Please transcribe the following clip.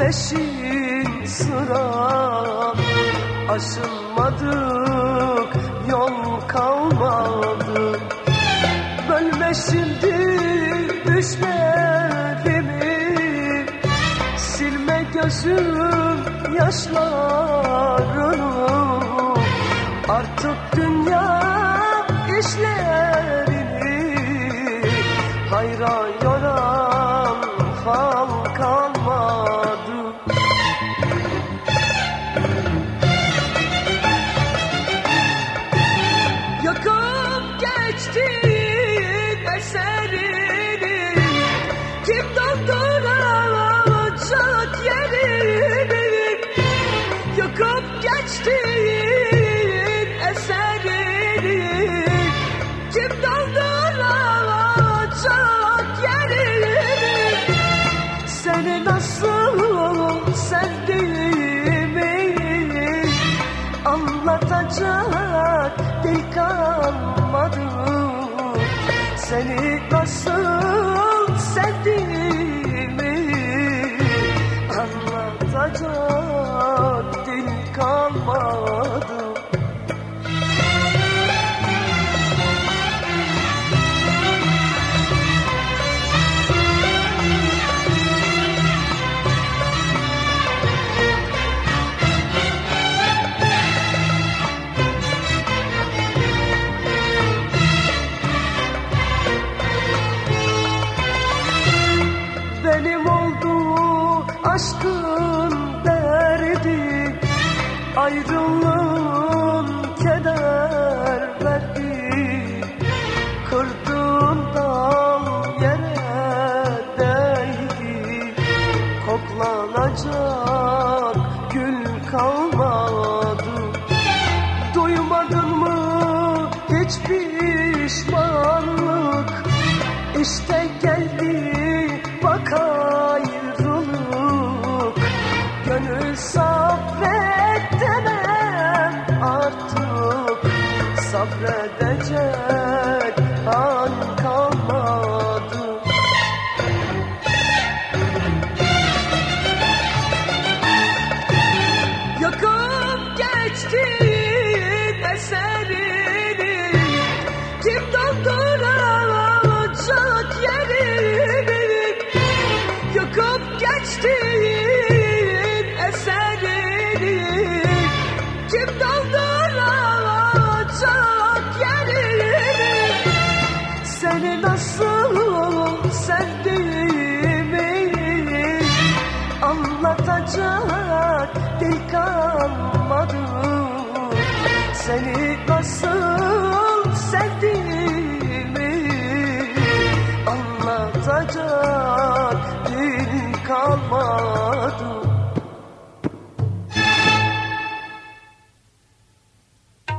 peşin sıra, aşılmadık yol kalmadı. Bölme şimdi düşlerimi, silme gözüm yaşlarını. Artık dünya işlerini hayra yoran fal kalmadı. Yakıp geçtin eserini, kim dolduracak yerini? Yakıp geçtin eserini, kim dolduracak yerini? Seni nasıl sevdiğimi anlatacak dil kalmadı. Seni nasıl sevdiğimi anlatacak dil kalmadı. Benim oldu aşkın derdi, ayrılığın keder verdi. Kırdığın dal yere değdi, koklanacak gül kalmadı. Duymadın mı hiç pişmanlık? İşte geldi bak ayrılık. Gönül sabredemem artık, sabredecek an kalmadı. Yakıp geçtin eserini, kim dolduracak yerini? Yakıp geçtin eserini, kim dolduracak yerini? Seni nasıl sevdiğimi anlatacak dil kalmadı. Seni nasıl sevdiğimi